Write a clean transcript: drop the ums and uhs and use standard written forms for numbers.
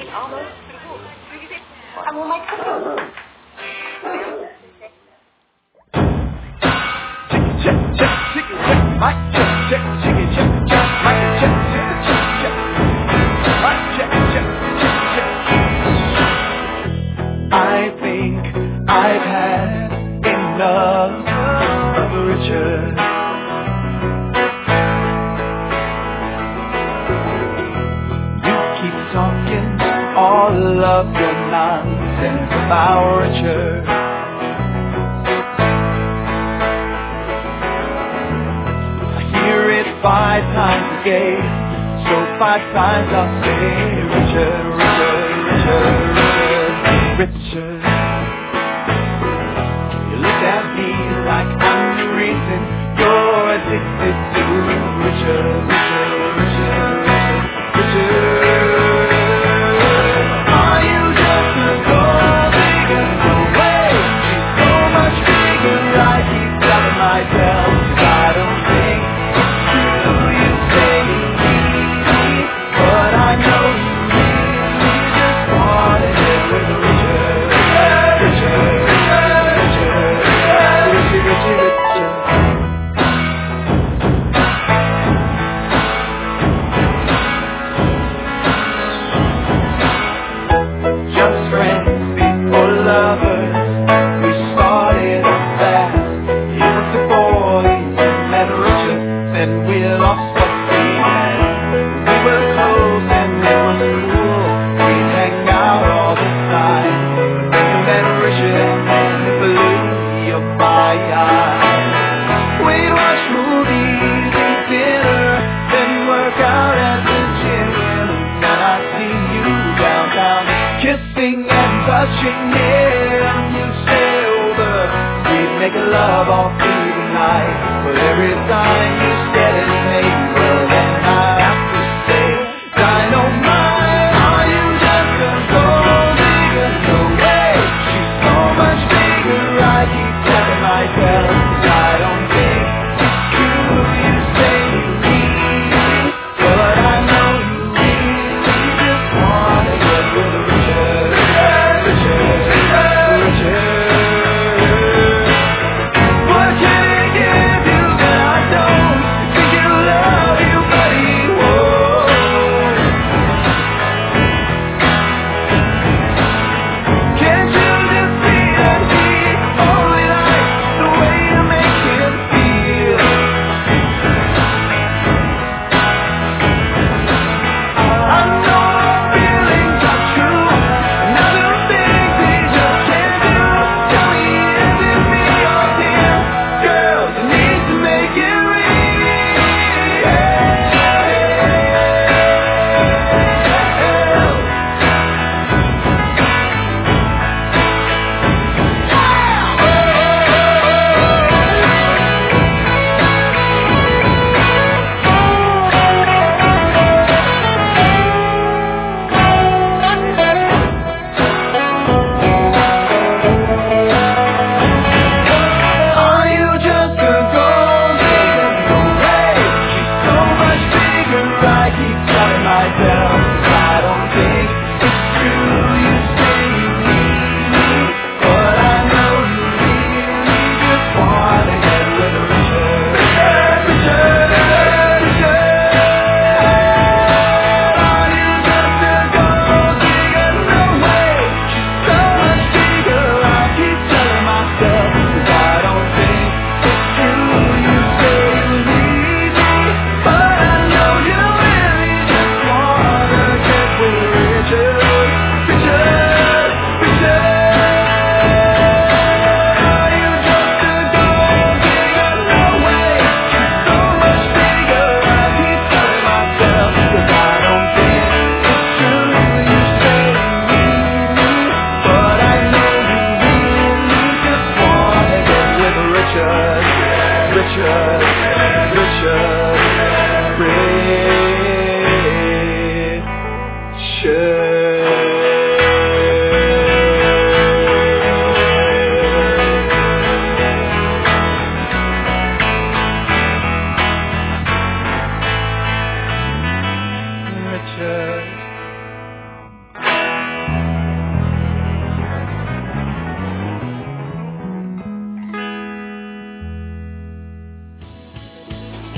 almost. Kamu mic terus. I think I've had enough of Richard. You keep talking all of your nonsense about Richard. I hear it 5 times a day, so 5 times I'll say Richard, Richard, Richard, Richard, Richard. You look at me like I'm the reason you're addicted to Richard, Richard, Richard, Richard, Richard. Are you just a gold digger? No way, she's so much bigger. I keep telling myself I don't think it's true. You say you need me, but I know you really just want to live with Richard, Richard, Richard, Richard, Richard, Richard, Richard. Just friends before lovers, we started up fast. Even before we met Richard, then we lost what we had. We were close and it was cool, we'd hang out all the time. Then you met Richard and it blew your mind. We'd watch movies, eat dinner, then work out at the gym. And I'd see you downtown, kissing and touching hair. And you'd stay over, we'd make love all through the night. But every time you said his name, well then I'd have to say dynamite. Are you just a gold digger? No way, she's so much bigger. I keep telling myself I don't think it's true. You say you need me, but I know you really just wanna get with Richard, Richard, Richard. What can I give you that I don't? Think you love you, buddy. Whoa. Can't you just see that he only likes the way you make him feel? I know our feelings are true, and I don't think we just can't do. Tell me, is it me or him? Girl, you need to make it real. Are you just a gold digger? No way, she's so much bigger. I keep telling myself I don't think it's true. You say you need me, but I know you really just wanna get with Richard, Richard, Richard. Are you just a gold digger? No way, she's so much bigger. I keep telling myself I don't think it's true. You say you need me, but I know you really just wanna get with Richard, Richard, Richard. Are you just a gold digger? No way, she's so much bigger. I keep telling myself 'cause I don't think it's true. You say you need me, but I know you really just wanna get with Richard, Richard, Richard, Richard.